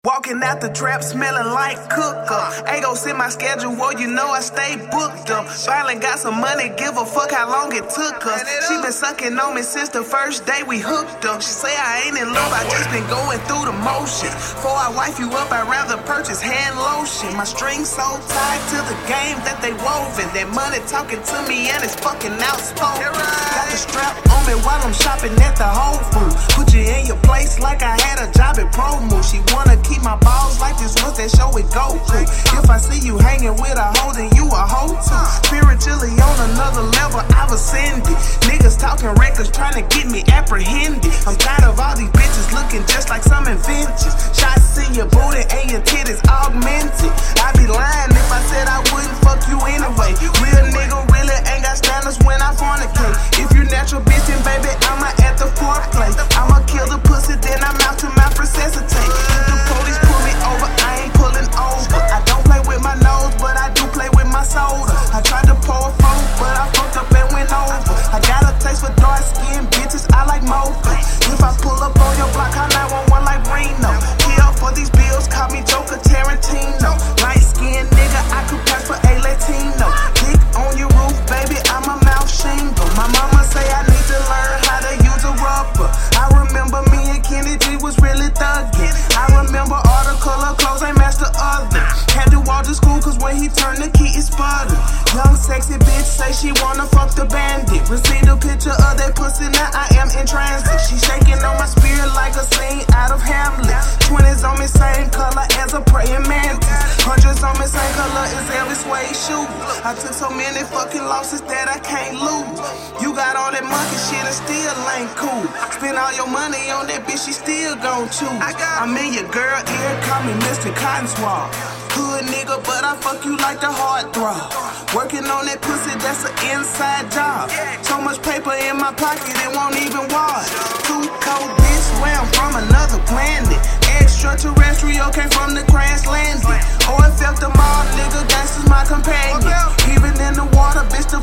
Walking out the trap smelling like cooker. Ain't gon' see my schedule, well, you know I stay booked up. Finally got some money, give a fuck how long it took us. She been sucking on me since the first day we hooked up. She say I ain't in love, I just been going through the motions. Before I wife you up, I'd rather purchase hand lotion. My strings so tied to the game that they woven. That money talking to me and it's fucking outspoken. Got the strap on me while I'm shopping at the Whole Foods. Put you in your place like I had a job at Promo. She wanna keep my balls like this was that show with Goku. If I see you hanging with a hoe, then you a hoe too. Spiritually on another level, I've ascended. Niggas talking records trying to get me apprehended. I'm tired of all these bitches looking just like some inventions. Shots in your booty and your titties augmented. I'd be lying if I said I wouldn't fuck you anyway. Real nigga really ain't got standards when I fornicate. If you natural bitch, then baby, I'ma at the foreplay. I'ma kill the pussy, then I'm out to mouth resuscitate. Police pull me over, I ain't pulling over. I don't play with my nose, but I do play with my soda. I tried to pour a phone, but I fucked up and went over. I got a taste for dark skin bitches, I like mocha. If I pull up on your block, I 911 like Reno. Kill for these bills, call me Joker Tarantino. Light skin nigga, I could pass for a Latino. Dick on your roof, baby, I'm a mouth shingle. My mama say I need to learn how to use a rubber. I remember me and Kenny G was really thugging. I remember all the color clothes ain't matched the other. Had to walk to school cause when he turned the key it sputtered. Young sexy bitch say she wanna fuck the bandit. Received a picture of that pussy, now I am in transit. She shaking on my spirit like a scene out of Hamlet. 20s on me same color as a praying mantis. 100s on me same color as Elvis Wade shoe. I took so many fucking losses that I can't lose. You got all that monkey shit and still ain't cool. Spend all your money on that bitch, she still gon' choose. I'm in your girl ear, call me Mr. Cotton Swab. Hood nigga, but I fuck you like the heartthrob. Working on that pussy, that's an inside job. So much paper in my pocket, it won't even wash. Too cold bitch, where I'm from another planet. Extraterrestrial came from the crash landing. Oh, it felt the mob, nigga, gangsters my companion. Even in the water, bitch, the